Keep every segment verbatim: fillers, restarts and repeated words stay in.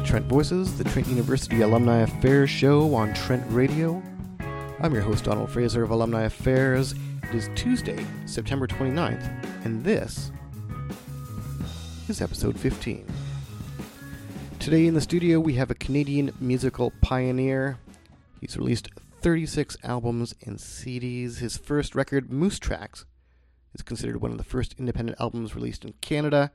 Trent Voices, the Trent University Alumni Affairs show on Trent Radio. I'm your host, Donald Fraser of Alumni Affairs. It is Tuesday, September twenty-ninth, and this is episode fifteen. Today in the studio, we have a Canadian musical pioneer. He's released thirty-six albums and C Ds. His first record, Moose Tracks, is considered one of the first independent albums released in Canada.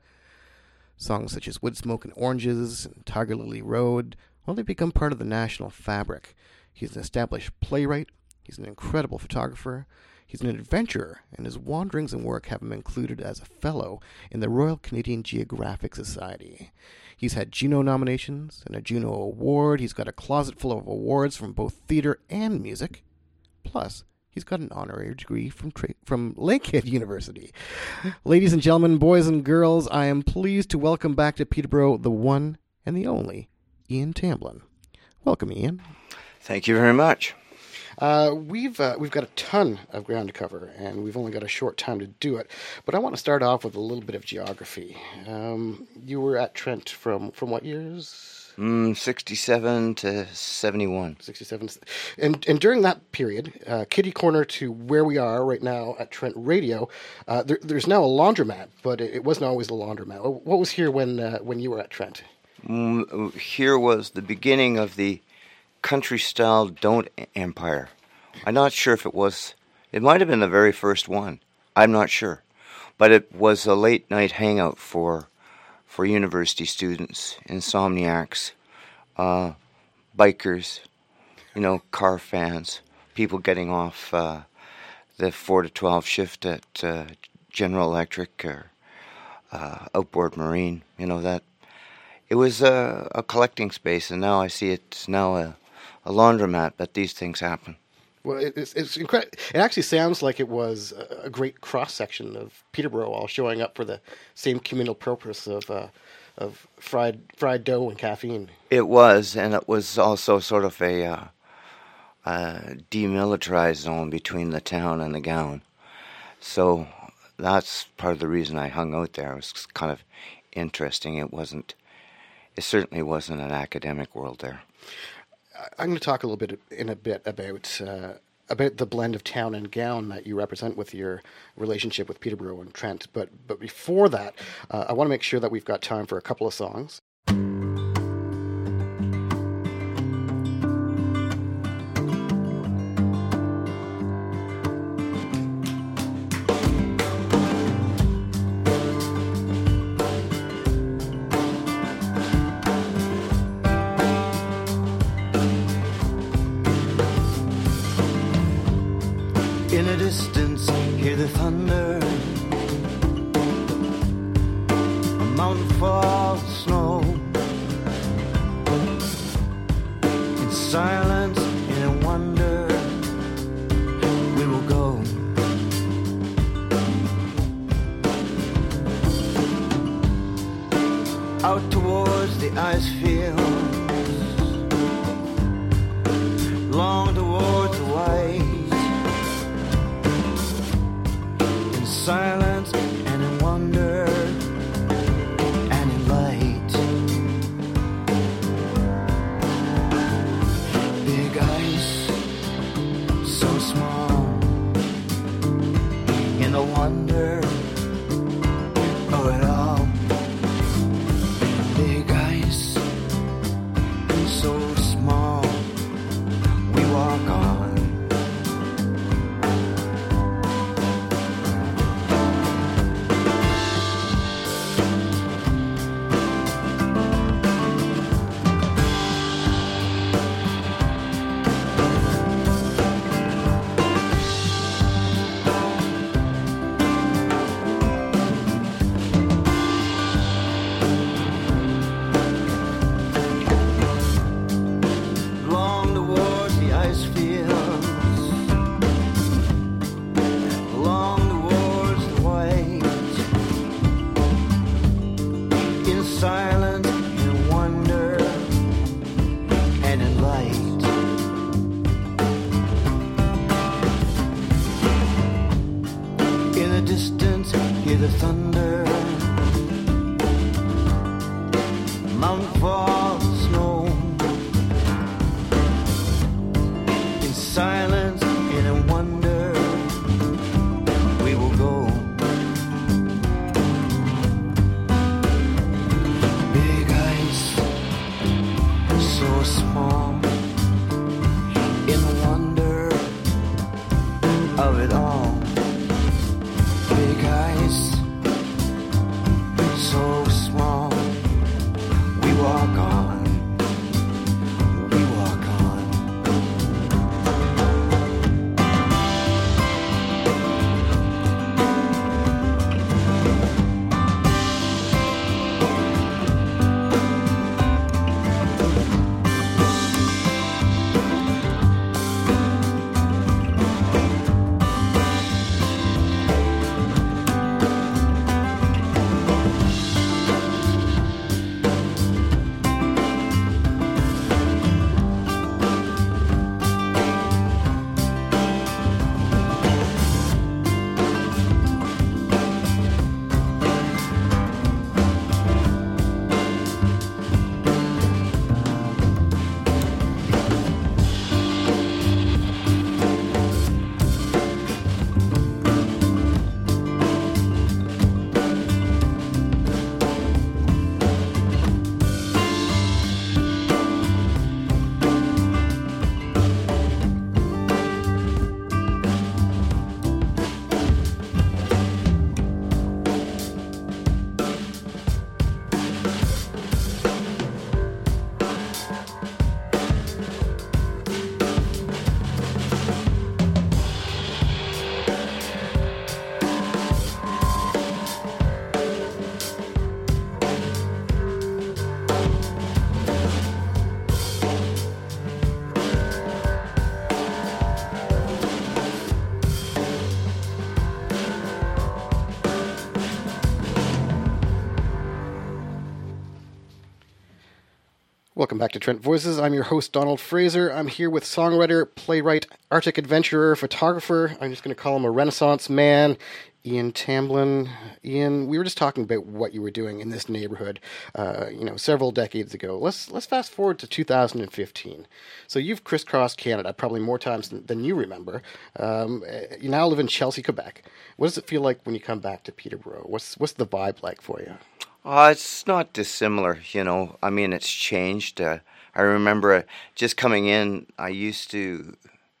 Songs such as Wood Smoke and Oranges and Tiger Lily Road, well, they become part of the national fabric. He's an established playwright. He's an incredible photographer. He's an adventurer, and his wanderings and work have him included as a fellow in the Royal Canadian Geographic Society. He's had Juno nominations and a Juno Award. He's got a closet full of awards from both theater and music. Plus, he's got an honorary degree from tra- from Lakehead University. Ladies and gentlemen, boys and girls, I am pleased to welcome back to Peterborough the one and the only Ian Tamblyn. Welcome, Ian. Thank you very much. Uh, we've uh, we've got a ton of ground to cover, and we've only got a short time to do it. But I want to start off with a little bit of geography. Um, you were at Trent from, from what years? Mm, sixty-seven to seventy-one. sixty-seven. And and during that period, uh, kitty corner to where we are right now at Trent Radio, uh, there, there's now a laundromat, but it, it wasn't always a laundromat. What was here when uh, when you were at Trent? Mm, here was the beginning of the country-style Don't Empire. I'm not sure if it was... It might have been the very first one. I'm not sure. But it was a late-night hangout for... for university students, insomniacs, uh, bikers, you know, car fans, people getting off uh, the four to twelve shift at uh, General Electric or uh, Outboard Marine, you know, that. It was a, a collecting space, and now I see it's now a, a laundromat, but these things happen. Well, it's it's incredible. It actually sounds like it was a great cross-section of Peterborough all showing up for the same communal purpose of uh, of fried fried dough and caffeine. It was, and it was also sort of a, uh, a demilitarized zone between the town and the gown. So that's part of the reason I hung out there. It was kind of interesting. It wasn't. It certainly wasn't an academic world there. I'm going to talk a little bit in a bit about uh, about the blend of town and gown that you represent with your relationship with Peterborough and Trent. But but before that, uh, I want to make sure that we've got time for a couple of songs. In a distance, hear the thunder. A mountain falls of snow. In silence, in wonder, we will go. Out towards the ice fields, long towards the white. Silence and in wonder and in light. Big ice, so small, in the wonder of it all. Big ice, so small, we walk on. hear the thunder, mountain falls. so small in the wonder of it all. Big eyes, so small. We walk on, we walk on. Welcome back to Trent Voices. I'm your host, Donald Fraser. I'm here with songwriter, playwright, Arctic adventurer, photographer. I'm just going to call him a Renaissance man, Ian Tamblyn. Ian, we were just talking about what you were doing in this neighborhood, uh, you know, several decades ago. Let's let's fast forward to two thousand fifteen. So you've crisscrossed Canada probably more times than, than you remember. Um, you now live in Chelsea, Quebec. What does it feel like when you come back to Peterborough? What's what's the vibe like for you? Uh, it's not dissimilar, you know. I mean, it's changed. Uh, I remember uh, just coming in, I used to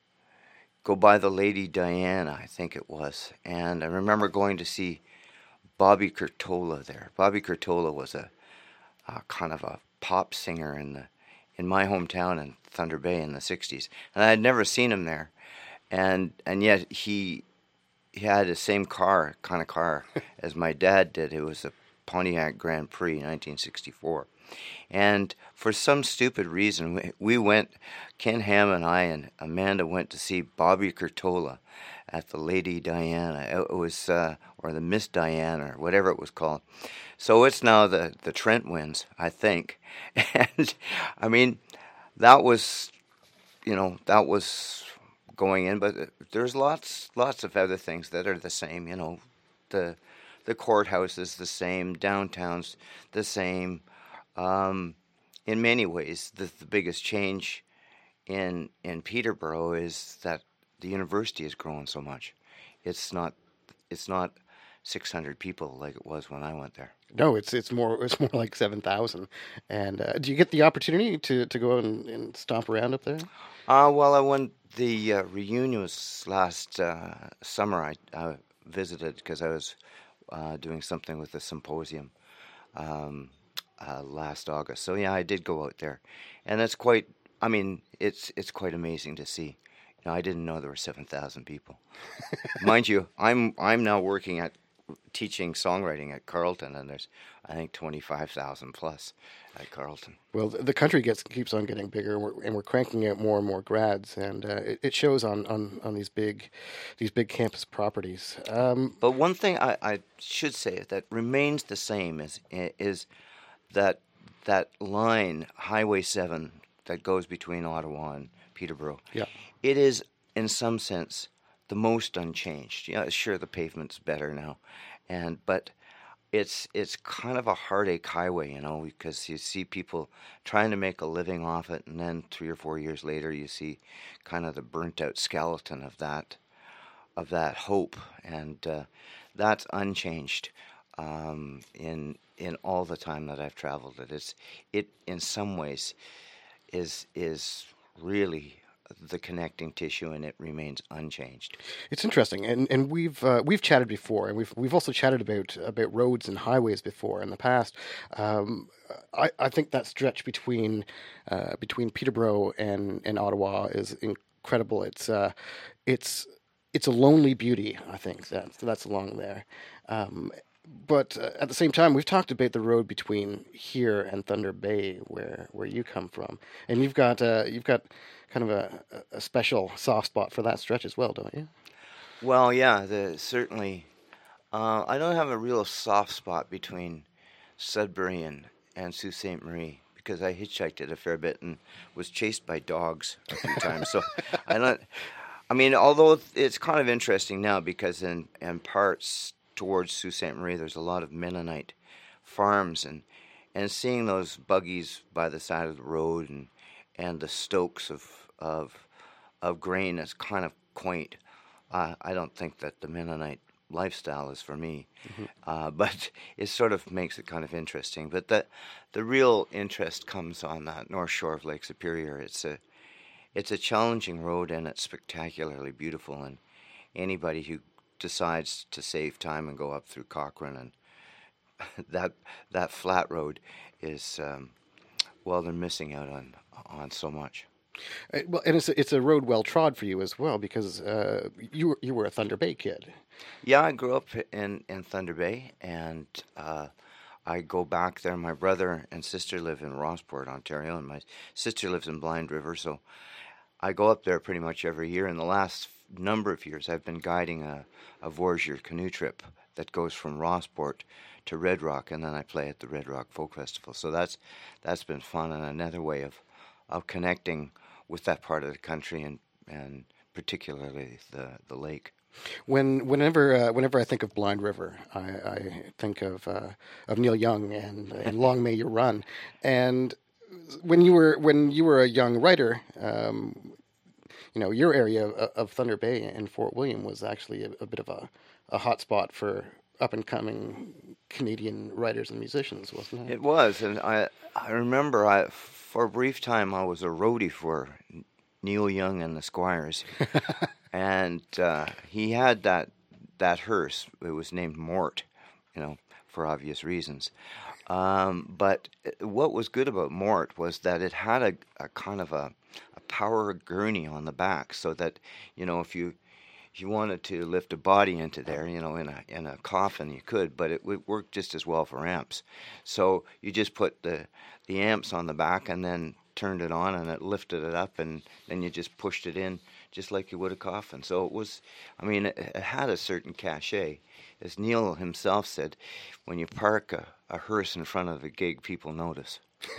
go by the Lady Diana, I think it was. And I remember going to see Bobby Curtola there. Bobby Curtola was a, a kind of a pop singer in the in my hometown in Thunder Bay in the sixties. And I had never seen him there. And and yet he, he had the same car, kind of car, as my dad did. It was a Pontiac Grand Prix, nineteen sixty-four. And for some stupid reason, we, we went, Ken Ham and I and Amanda went to see Bobby Curtola at the Lady Diana. It was, uh, or the Miss Diana, or whatever it was called. So it's now the, the Trent Winds, I think. And, I mean, that was, you know, that was going in, but there's lots, lots of other things that are the same, you know, the... The courthouse is the same. Downtown's the same. Um, in many ways, the, the biggest change in in Peterborough is that the university has grown so much. It's not it's not six hundred people like it was when I went there. No, it's it's more it's more like seven thousand. And uh, do you get the opportunity to, to go and, and stomp around up there? Uh, well, I went the uh, reunion was last uh, summer. I, I visited because I was. Uh, doing something with the symposium um, uh, last August. So yeah, I did go out there, and it's quite. I mean, it's it's quite amazing to see. You know, I didn't know there were seven thousand people. Mind you, I'm I'm now working at teaching songwriting at Carleton, and there's I think twenty-five thousand plus at Carleton. Well, the country gets keeps on getting bigger, and we're, and we're cranking out more and more grads, and uh, it, it shows on, on, on these big these big campus properties. Um, but one thing I, I should say that remains the same is is that that line Highway seven that goes between Ottawa and Peterborough. Yeah, it is in some sense the most unchanged. Yeah, sure, the pavement's better now, and but. It's it's kind of a heartache highway, you know, because you see people trying to make a living off it, and then three or four years later, you see kind of the burnt-out skeleton of that of that hope, and uh, that's unchanged um, in in all the time that I've traveled it. It's it in some ways, is is really the connecting tissue, and it remains unchanged. It's interesting, and and we've uh, we've chatted before, and we've we've also chatted about about roads and highways before in the past. Um, I I think that stretch between uh, between Peterborough and and Ottawa is incredible. It's uh, it's it's a lonely beauty. I think that's that's along there. Um, but uh, at the same time, we've talked about the road between here and Thunder Bay, where, where you come from, and you've got uh, you've got kind of a, a special soft spot for that stretch as well, don't you? Well, yeah, the, certainly. Uh, I don't have a real soft spot between Sudbury and, and Sault Ste. Marie because I hitchhiked it a fair bit and was chased by dogs a few times. So I don't. I mean, although it's kind of interesting now because in, in parts towards Sault Ste. Marie, there's a lot of Mennonite farms, and and seeing those buggies by the side of the road and and the stokes of of of grain is kind of quaint. Uh, I don't think that the Mennonite lifestyle is for me, mm-hmm. uh, but it sort of makes it kind of interesting. But the the real interest comes on that north shore of Lake Superior. It's a it's a challenging road, and it's spectacularly beautiful. And anybody who decides to save time and go up through Cochrane and that that flat road is um, well, they're missing out on on so much. Uh, well, and it's a, it's a road well trod for you as well because uh, you were, you were a Thunder Bay kid. Yeah, I grew up in, in Thunder Bay, and uh, I go back there. My brother and sister live in Rossport, Ontario, and my sister lives in Blind River, so I go up there pretty much every year. In the last number of years, I've been guiding a, a Voyageur canoe trip that goes from Rossport to Red Rock, and then I play at the Red Rock Folk Festival. So that's that's been fun, and another way of of connecting with that part of the country, and and particularly the the lake. When whenever uh, whenever I think of Blind River, I, I think of uh, of Neil Young and and Long May You Run. And when you were when you were a young writer, um, you know, your area of, of Thunder Bay and Fort William was actually a, a bit of a, a hot spot for up and coming Canadian writers and musicians, wasn't it? It was, and I I remember I for a brief time I was a roadie for Neil Young and the Squires, and uh, he had that that hearse. It was named Mort, you know, for obvious reasons. Um, but what was good about Mort was that it had a, a kind of a, a power gurney on the back, so that, you know, if you if you wanted to lift a body into there, you know, in a in a coffin, you could, but it would work just as well for amps. So you just put the the amps on the back and then turned it on, and it lifted it up, and then you just pushed it in just like you would a coffin. So it was, I mean, it, it had a certain cachet. As Neil himself said, when you park a, a hearse in front of a gig, people notice.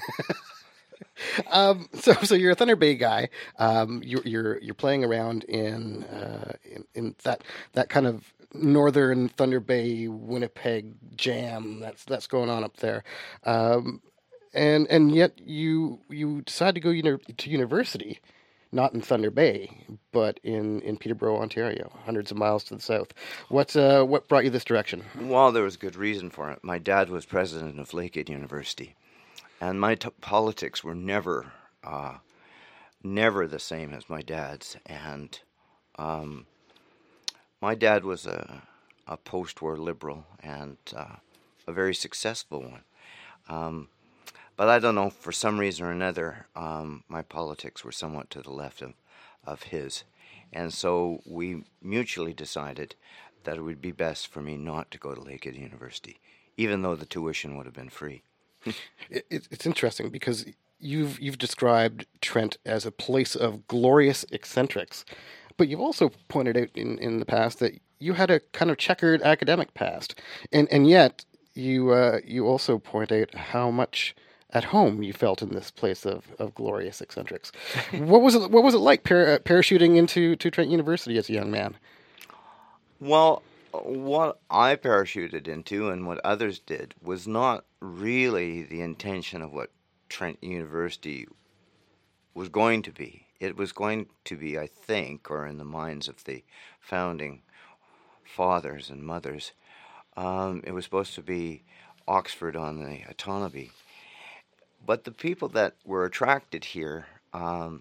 um, so, so you're a Thunder Bay guy. Um, you're you're you're playing around in, uh, in in that that kind of northern Thunder Bay Winnipeg jam that's that's going on up there, um, and and yet you you decide to go uni- to university, not in Thunder Bay, but in, in Peterborough, Ontario, hundreds of miles to the south. What uh, what brought you this direction? Well, there was good reason for it. My dad was president of Lakehead University, and my t- politics were never, uh, never the same as my dad's. And um, my dad was a, a post-war liberal and uh, a very successful one. Um, but I don't know, for some reason or another, um, my politics were somewhat to the left of, of his. And so we mutually decided that it would be best for me not to go to Lakehead University, even though the tuition would have been free. it, it's interesting because you've you've described Trent as a place of glorious eccentrics, but you've also pointed out in, in the past that you had a kind of checkered academic past, and and yet you uh, you also point out how much at home you felt in this place of, of glorious eccentrics. What was it? What was it like par- parachuting into to Trent University as a young man? Well, what I parachuted into and what others did was not really the intention of what Trent University was going to be. It was going to be, I think, or in the minds of the founding fathers and mothers, um, it was supposed to be Oxford on the Otonabee. but the people that were attracted here um,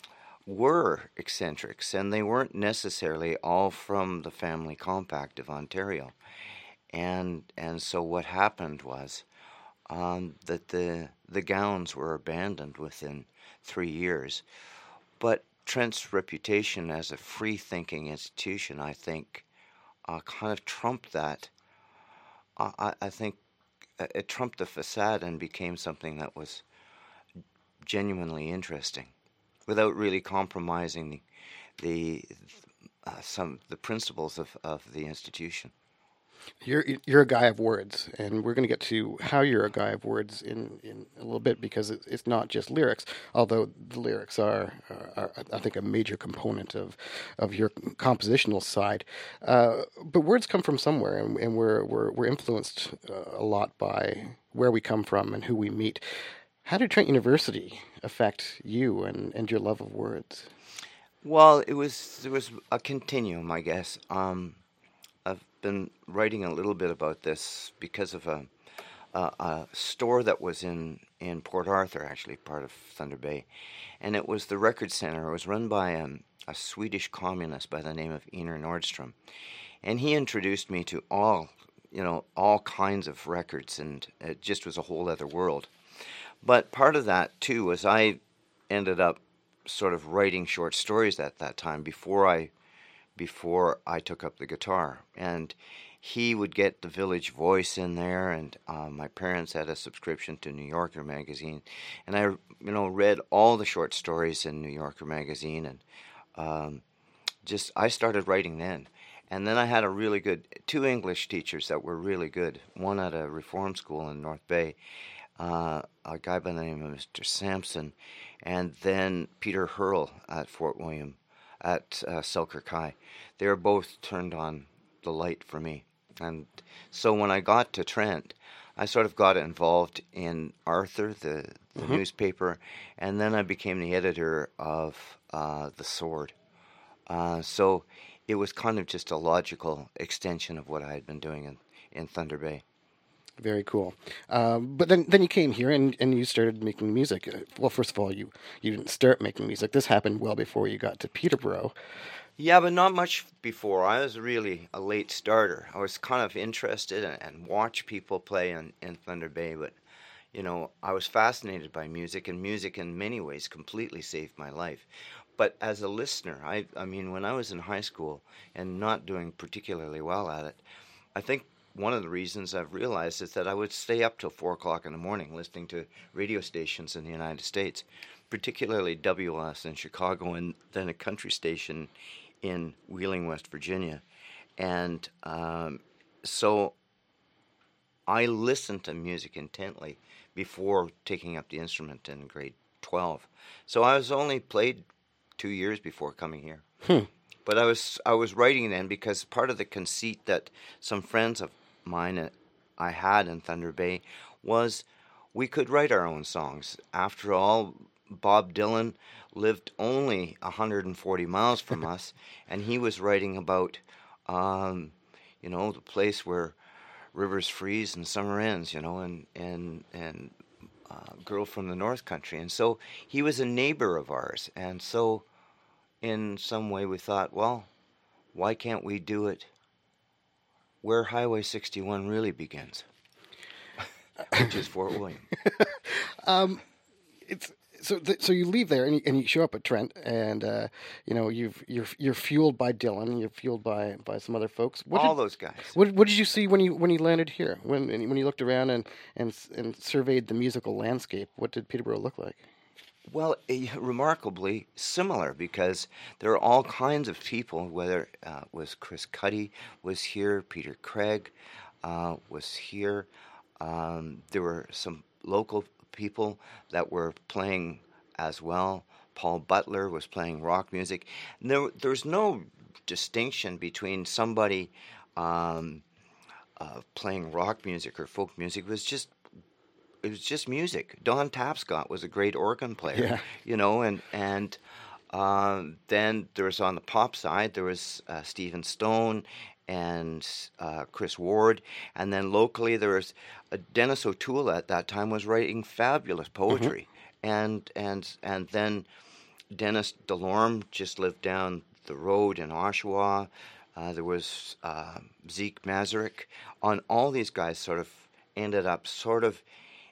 were eccentrics, and they weren't necessarily all from the family compact of Ontario. And and so what happened was um, that the the gowns were abandoned within three years. But Trent's reputation as a free-thinking institution, I think, uh, kind of trumped that. Uh, I, I think uh, it trumped the facade and became something that was genuinely interesting, without really compromising the the uh, some the principles of, of the institution. You're you're a guy of words, and we're going to get to how you're a guy of words in, in a little bit, because it's, it's not just lyrics, although the lyrics are, are, are I think, a major component of of your compositional side. Uh, but words come from somewhere, and, and we're we're we're influenced uh, a lot by where we come from and who we meet. How did Trent University affect you and, and your love of words? Well, it was there was a continuum, I guess. Um, I've been writing a little bit about this because of a, a, a store that was in, in Port Arthur, actually, part of Thunder Bay. And it was the Record Center. It was run by um, a Swedish communist by the name of Einar Nordstrom. And he introduced me to all, you know, all kinds of records, and it just was a whole other world. But part of that, too, was I ended up sort of writing short stories at that time before I before I took up the guitar. And he would get the Village Voice in there, and um, my parents had a subscription to New Yorker magazine, and I, you know, read all the short stories in New Yorker magazine, and um, just I started writing then. And then I had a really good two English teachers that were really good. One at a reform school in North Bay, uh, a guy by the name of Mister Sampson, and then Peter Hurl at Fort William, at uh, Selkirk High. They were both turned on the light for me. And so when I got to Trent, I sort of got involved in Arthur, the, the mm-hmm. newspaper, and then I became the editor of uh, The Sword. Uh, so it was kind of just a logical extension of what I had been doing in, in Thunder Bay. Very cool. Um, but then, then you came here and, and you started making music. Well, first of all, you, you didn't start making music. This happened well before you got to Peterborough. Yeah, but not much before. I was really a late starter. I was kind of interested and, and watch people play in, in Thunder Bay, but, you know, I was fascinated by music, and music in many ways completely saved my life. But as a listener, I, I mean, when I was in high school and not doing particularly well at it, I think one of the reasons I've realized is that I would stay up till four o'clock in the morning listening to radio stations in the United States, particularly W L S in Chicago, and then a country station in Wheeling, West Virginia. And um, so I listened to music intently before taking up the instrument in grade twelve. So I was only played two years before coming here. Hmm. But I was I was writing then because part of the conceit that some friends of mine I had in Thunder Bay was we could write our own songs. After all, Bob Dylan lived only one hundred forty miles from us, and he was writing about, um, you know, the place where rivers freeze and summer ends, you know, and and and uh, Girl from the North Country. And so he was a neighbor of ours, and so in some way we thought, well, why can't we do it where Highway sixty-one really begins, which is Fort William. um, it's so th- so you leave there and you, and you show up at Trent, and uh, you know you've you're you're fueled by Dylan, you're fueled by, by some other folks. What All did, those guys. What what did you see when you when you landed here? When when you looked around and and and surveyed the musical landscape? What did Peterborough look like? Well, uh, remarkably similar, because there are all kinds of people, whether uh, was Chris Cuddy was here, Peter Craig uh, was here. Um, there were some local people that were playing as well. Paul Butler was playing rock music. And there, there's no distinction between somebody um, uh, playing rock music or folk music. It was just It was just music. Don Tapscott was a great organ player, yeah. you know, and and um, then there was on the pop side, there was uh, Stephen Stone and uh, Chris Ward, and then locally there was uh, Dennis O'Toole at that time was writing fabulous poetry, mm-hmm. and and and then Dennis DeLorme just lived down the road in Oshawa. Uh, there was uh, Zeke Masaryk. On all these guys sort of ended up sort of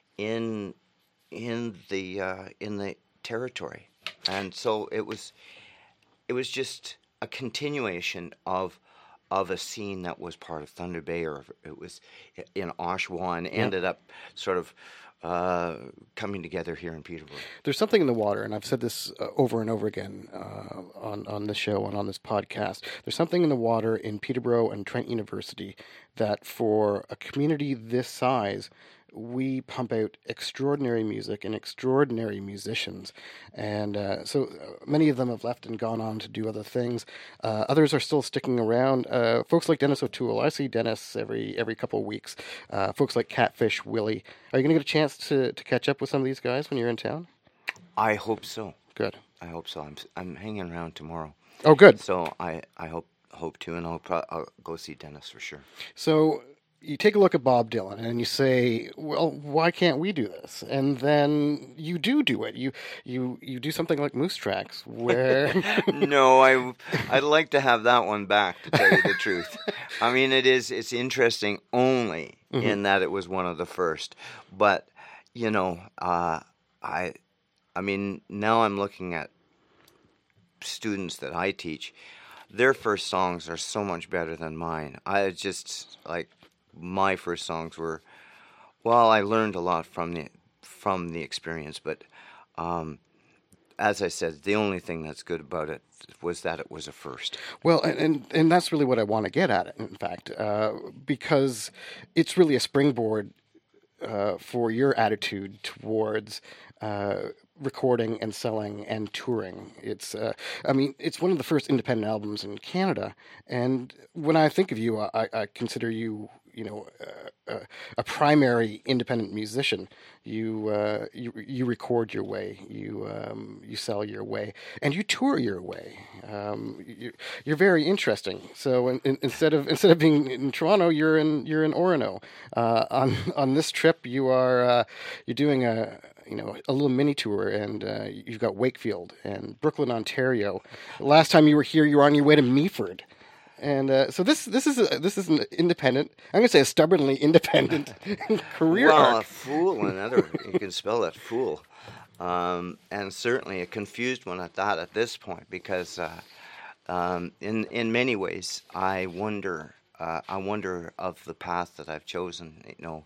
in in the uh, in the territory, and so it was it was just a continuation of of a scene that was part of Thunder Bay, or it was in Oshawa, and yeah. ended up sort of uh, coming together here in Peterborough. There's something in the water, and I've said this uh, over and over again uh, on, on this show and on this podcast. There's something in the water in Peterborough and Trent University that for a community this size, we pump out extraordinary music and extraordinary musicians. And uh, so uh, many of them have left and gone on to do other things. Uh, others are still sticking around. Uh, folks like Dennis O'Toole. I see Dennis every every couple of weeks. Uh, folks like Catfish Willie. Are you going to get a chance to, to catch up with some of these guys when you're in town? I hope so. Good. I hope so. I'm I'm hanging around tomorrow. Oh, good. So I, I hope hope to, and I'll, pro- I'll go see Dennis for sure. So you take a look at Bob Dylan and you say, well, why can't we do this? And then you do do it. You you, you do something like Moose Tracks where... No, I, I'd like to have that one back, to tell you the truth. I mean, it is, it's interesting only mm-hmm. in that it was one of the first. But, you know, uh, I, I mean, now I'm looking at students that I teach. Their first songs are so much better than mine. I just, like... My first songs were, well, I learned a lot from the from the experience, but um, as I said, the only thing that's good about it was that it was a first. Well, and and, and that's really what I want to get at, in fact, uh, because it's really a springboard uh, for your attitude towards uh, recording and selling and touring. It's, uh, I mean, it's one of the first independent albums in Canada, and when I think of you, I, I consider you, you know, uh, uh, a primary independent musician. You, uh, you you record your way, you um, you sell your way, and you tour your way. Um, you, you're very interesting. So in, in, instead of instead of being in Toronto, you're in you're in Orono. Uh, on on this trip, you are uh, you're doing a you know a little mini tour, and uh, you've got Wakefield and Brooklyn, Ontario. Last time you were here, you were on your way to Meaford. And uh, so this this is a, this is an independent. I'm going to say a stubbornly independent career well, arc. Well, a fool, another you can spell that fool, um, and certainly a confused one at that at this point, because uh, um, in in many ways I wonder uh, I wonder of the path that I've chosen. You know,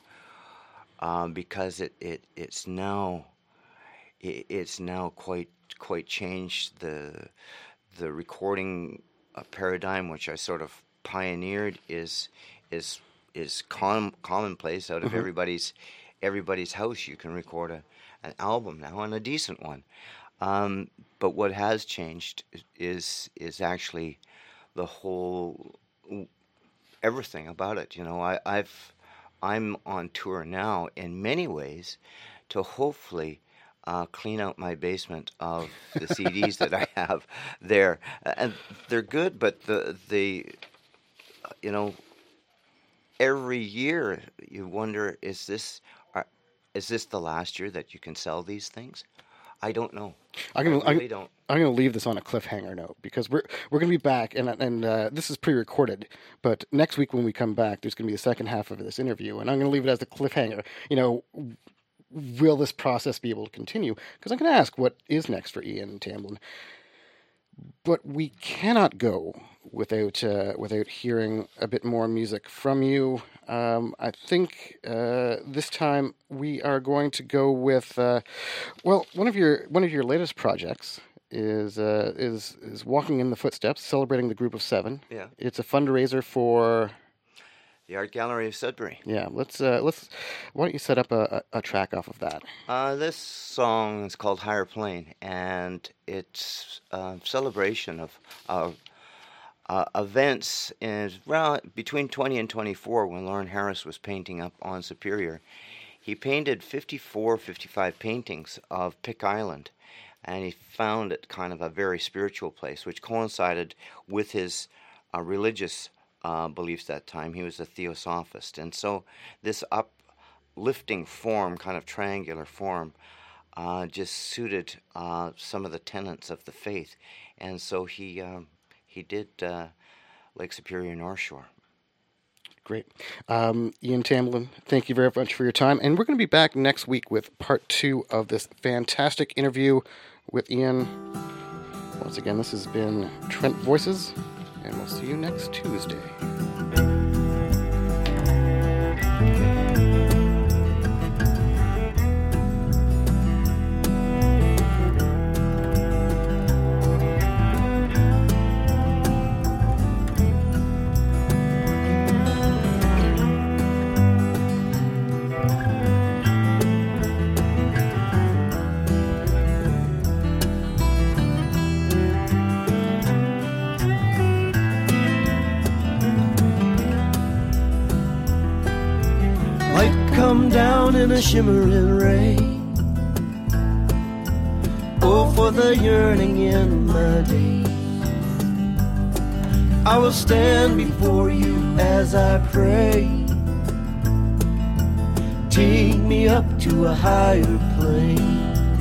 um, because it, it it's now it, it's now quite quite changed the the recording. A paradigm which I sort of pioneered is is is com- commonplace out of mm-hmm. everybody's everybody's house. You can record a, an album now, and a decent one. Um, but what has changed is is actually the whole everything about it. You know, I, I've I'm on tour now in many ways to hopefully. Uh, clean out my basement of the C Ds that I have there, and they're good. But the the you know every year you wonder, is this are, is this the last year that you can sell these things? I don't know. I'm gonna, I really I'm, don't. I'm going to leave this on a cliffhanger note, because we're we're going to be back, and and uh, this is pre-recorded. But next week when we come back, there's going to be the second half of this interview, and I'm going to leave it as a cliffhanger. You know. Will this process be able to continue? Because I'm going to ask what is next for Ian Tamblyn. But we cannot go without uh, without hearing a bit more music from you. Um, I think uh, this time we are going to go with uh, well, one of your one of your latest projects is uh, is is Walking in the Footsteps, celebrating the Group of Seven. Yeah, it's a fundraiser for the Art Gallery of Sudbury. Yeah, let's uh, let's. Why don't you set up a, a, a track off of that? Uh, this song is called Higher Plane, and it's a celebration of uh, uh, events in well, between twenty and twenty-four, when Lauren Harris was painting up on Superior. He painted fifty-four, fifty-five paintings of Pick Island, and he found it kind of a very spiritual place, which coincided with his uh, religious uh, beliefs that time. He was a theosophist. And so this uplifting form, kind of triangular form, uh, just suited uh, some of the tenets of the faith. And so he, um, he did uh, Lake Superior North Shore. Great. Um, Ian Tamblyn, thank you very much for your time. And we're going to be back next week with part two of this fantastic interview with Ian. Once again, this has been Trent Voices, and we'll see you next Tuesday. Come down in a shimmering rain. Oh, for the yearning in my days. I will stand before you as I pray. Take me up to a higher plane.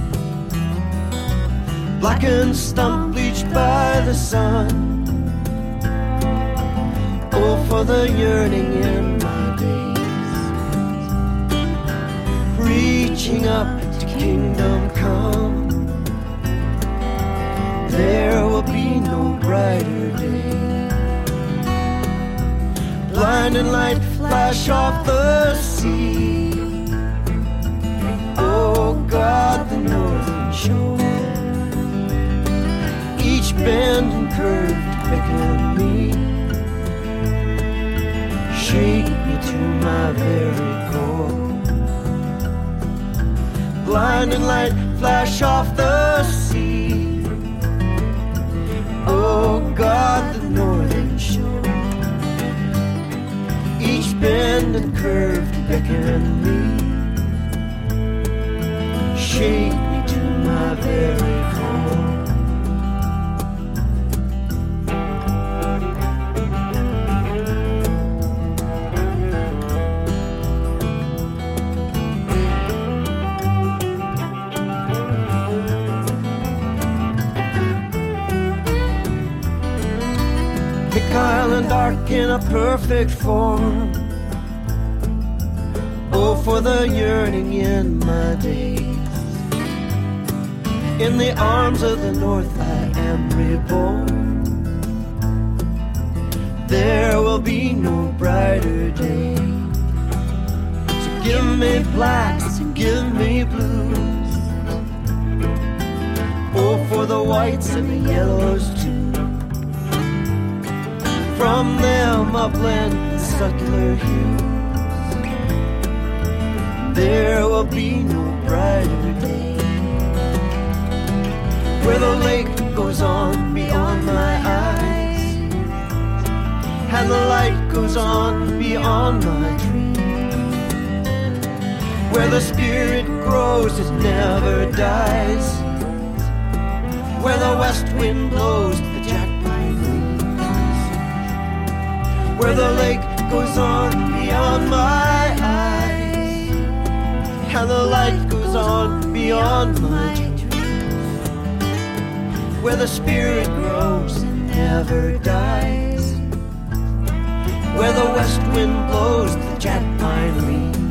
Blackened stump bleached by the sun. Oh, for the yearning in my days. Reaching up to kingdom come. There will be no brighter day. Blinding light flash off the sea. Oh God, the northern shore. Each bend and curve to beckon me. Shake me to my very core. Blinding light flash off the sea. Oh God, the northern shore. Each bend and curve to beckon me. Shake me to my very core. Island dark in a perfect form. Oh, for the yearning in my days. In the arms of the north I am reborn. There will be no brighter day. So give me blacks and give me blues. Oh, for the whites and the yellows too. From them I'll blend subtler hues. There will be no brighter day. Where the lake goes on beyond my eyes, and the light goes on beyond my dreams. Where the spirit grows, it never dies. Where the west wind blows, the jackpine rings. Where the lake goes on beyond my eyes, and the light goes on beyond my dreams. Where the spirit grows and never dies. Where the west wind blows, the jackpine rings.